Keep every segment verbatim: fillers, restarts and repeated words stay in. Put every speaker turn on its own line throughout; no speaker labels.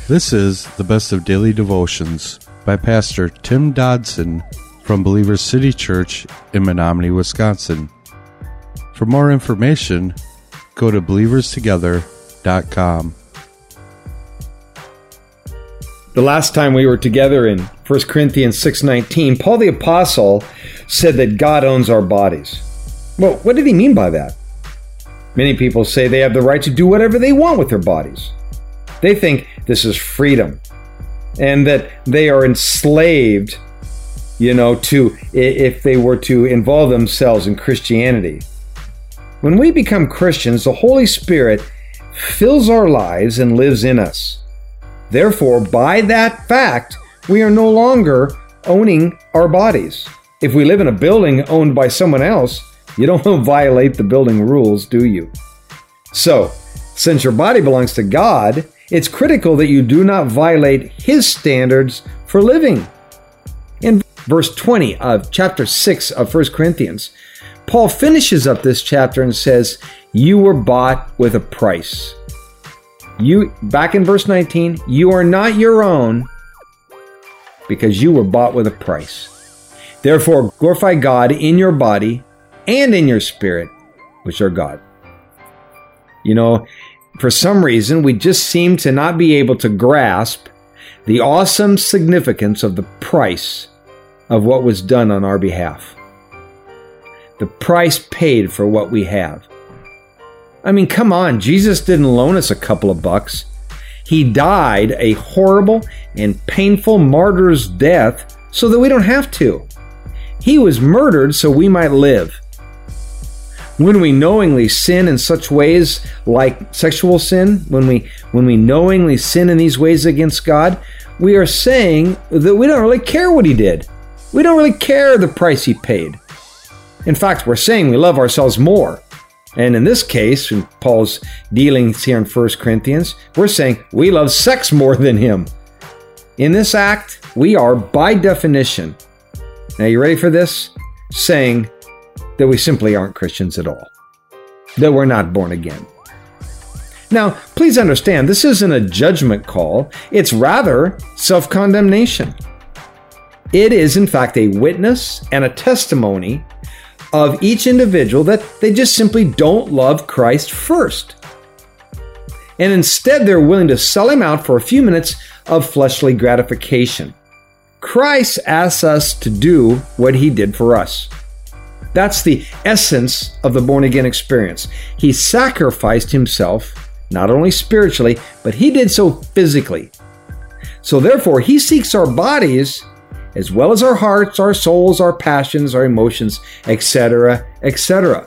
This is the Best of Daily Devotions by Pastor Tim Dodson from Believers City Church in Menominee, Wisconsin. For more information, go to believers together dot com.
The last time we were together in First Corinthians six nineteen, Paul the Apostle said that God owns our bodies. Well, what did he mean by that? Many people say they have the right to do whatever they want with their bodies. They think this is freedom and that they are enslaved, you know, to if they were to involve themselves in Christianity. When we become Christians, the Holy Spirit fills our lives and lives in us. Therefore, by that fact, we are no longer owning our bodies. If we live in a building owned by someone else, you don't violate the building rules, do you? So, since your body belongs to God, it's critical that you do not violate His standards for living. In verse twenty of chapter six of First Corinthians, Paul finishes up this chapter and says, "You were bought with a price." You, back in verse nineteen, you are not your own because you were bought with a price. Therefore, glorify God in your body and in your spirit, which are God. You know, for some reason, we just seem to not be able to grasp the awesome significance of the price of what was done on our behalf. The price paid for what we have. I mean, come on, Jesus didn't loan us a couple of bucks. He died a horrible and painful martyr's death so that we don't have to. He was murdered so we might live. When we knowingly sin in such ways like sexual sin, when we when we knowingly sin in these ways against God, we are saying that we don't really care what He did. We don't really care the price He paid. In fact, we're saying we love ourselves more. And in this case, in Paul's dealings here in First Corinthians, we're saying we love sex more than Him. In this act, we are, by definition, now you ready for this? Saying that we simply aren't Christians at all. That we're not born again. Now, please understand, this isn't a judgment call. It's rather self-condemnation. It is, in fact, a witness and a testimony of each individual that they just simply don't love Christ first. And instead, they're willing to sell Him out for a few minutes of fleshly gratification. Christ asks us to do what He did for us. That's the essence of the born-again experience. He sacrificed Himself, not only spiritually, but He did so physically. So therefore, He seeks our bodies as well as our hearts, our souls, our passions, our emotions, et cetera, et cetera.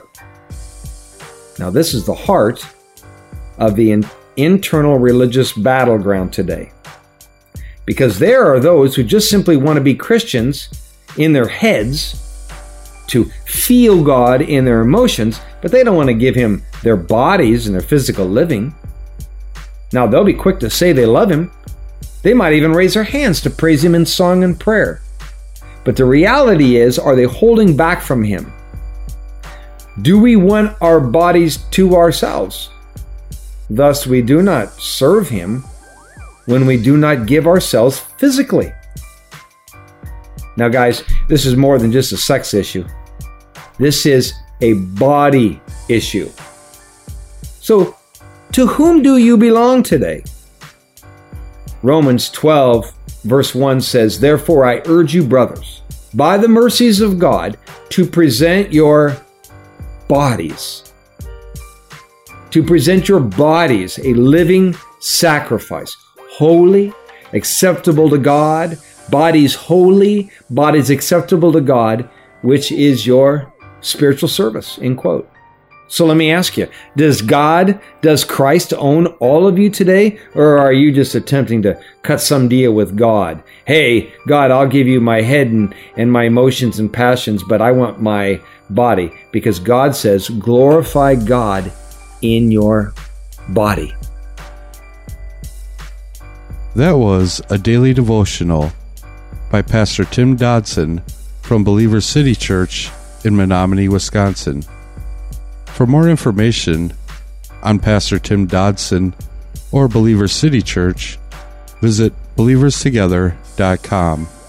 Now, this is the heart of the in- internal religious battleground today. Because there are those who just simply want to be Christians in their heads, to feel God in their emotions, but they don't want to give Him their bodies and their physical living. Now, they'll be quick to say they love Him. They might even raise their hands to praise Him in song and prayer. But the reality is, are they holding back from Him? Do we want our bodies to ourselves? Thus, we do not serve Him when we do not give ourselves physically. Now, guys, this is more than just a sex issue. This is a body issue. So, to whom do you belong today? Romans twelve, verse one says, "Therefore I urge you, brothers, by the mercies of God, to present your bodies, to present your bodies a living sacrifice, holy, acceptable to God, bodies holy, bodies acceptable to God, which is your spiritual service," end quote. So let me ask you, does God, does Christ own all of you today? Or are you just attempting to cut some deal with God? Hey, God, I'll give you my head and, and my emotions and passions, but I want my body. Because God says, glorify God in your body.
That was a daily devotional by Pastor Tim Dodson from Believers City Church in Menominee, Wisconsin. For more information on Pastor Tim Dodson or Believers City Church, visit believers together dot com.